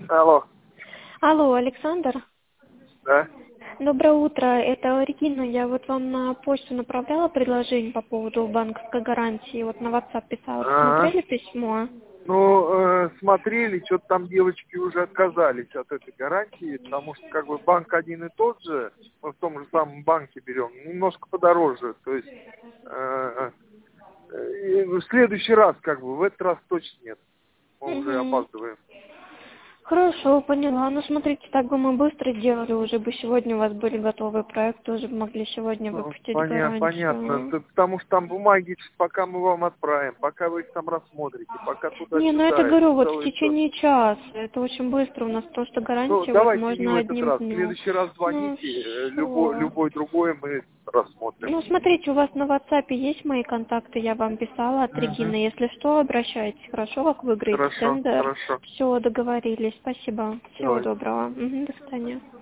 Алло. Алло, Александр. Да? Доброе утро, это Регина. Я вот вам на почту направляла предложение по поводу банковской гарантии. Вот на WhatsApp писала. Ага. Посмотрели письмо? Ну, смотрели, что-то там девочки уже отказались от этой гарантии, потому что как бы банк один и тот же, мы в том же самом банке берем, немножко подороже. То есть и в следующий раз, как бы, в этот раз точно нет. Мы уже Угу. опаздываем. Хорошо, поняла. Ну, смотрите, так бы мы быстро делали, уже бы сегодня у вас были готовые проекты, уже бы могли сегодня Ну, выпустить понятно. гарантию. Потому что там бумаги, пока мы вам отправим, пока вы их там рассмотрите, пока Не, ну это туда-сюда, это говорю, вот в целая история. течение часа. Это очень быстро у нас, просто Ну, гарантия давайте не в возможно этот одним раз. В днем. следующий раз Ну, звоните, все. любой другой мы рассмотрим. Ну, смотрите, у вас на WhatsApp есть мои контакты, я вам писала от Регины. Угу. Если что, обращайтесь. Хорошо, как выиграете Хорошо, тендер. хорошо. Все, договорились. Спасибо. Всего Давайте. доброго. Мгм, до свидания.